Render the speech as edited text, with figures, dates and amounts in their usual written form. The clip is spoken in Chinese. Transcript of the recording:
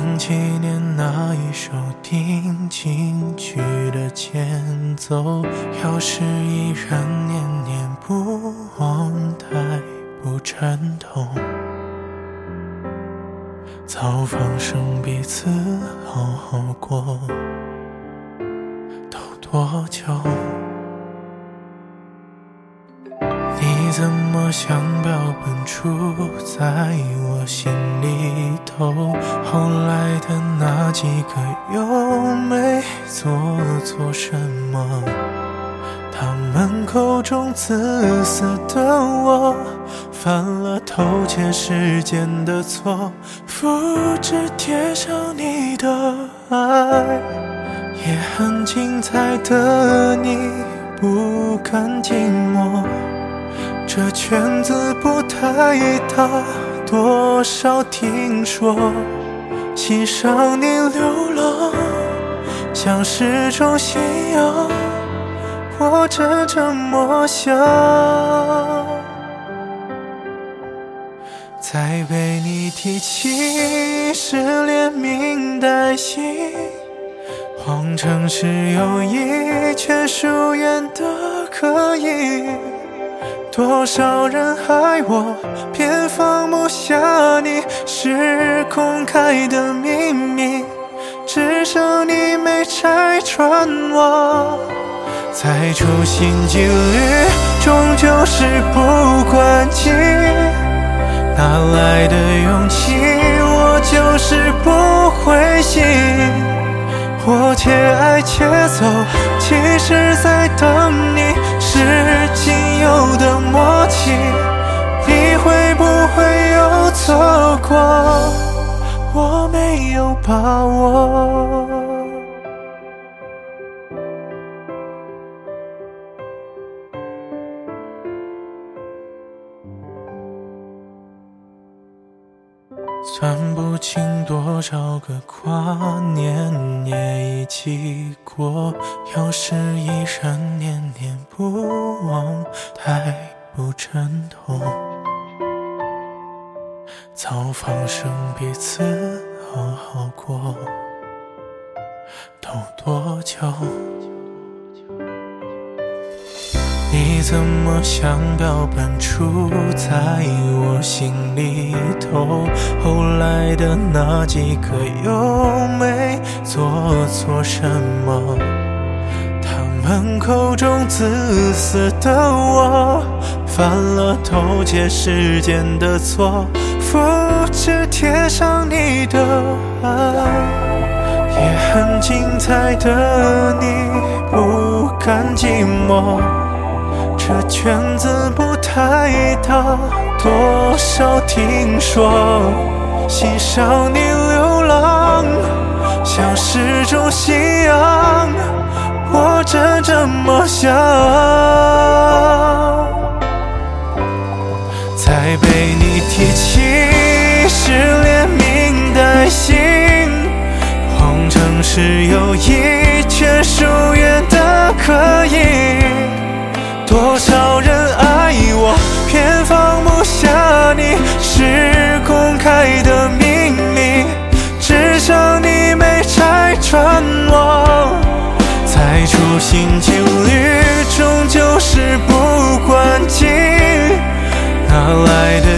想纪念那一首定情曲的前奏，要是依然念念不忘，太不沉痛。早放生彼此好好过，都多久？你怎么像标本杵在我心里头？后来的那几个又没做错什么？他们口中自私的我，犯了偷窃世间的错，复制贴上你的爱，也很精彩的你不甘寂寞。这圈子不太大，多少听说欣赏你流浪像是种信仰，我真这么想。再被你提起是连名带姓，谎称是友谊，却疏远的可以。多少人爱我，偏放不下你，是公开的秘密，只剩你没拆穿我。再处心积虑，终究是不关己，哪来的勇气，我就是不灰心。我且爱且走，其实在等你，是仅有的默契，你会不会又错过？我没有把握。算不清多少个跨年也一起过，要是依然念念不忘，太不沉痛。早放生彼此好好过，都多久？你怎么像标本杵在我心里头？后来的那几个又没做错什么？他们口中自私的我，犯了偷窃世间的错，复制贴上你的爱，也很精彩的你不甘寂寞。这圈子不太大，多少听说欣赏你流浪像是种信仰，我真这么想。再被你提起是连名带姓，谎称是友谊，却疏远的可以。多少人爱我，偏放不下你，是公开的秘密，只剩你没拆穿我。再处心积虑，终究是不关己，哪来的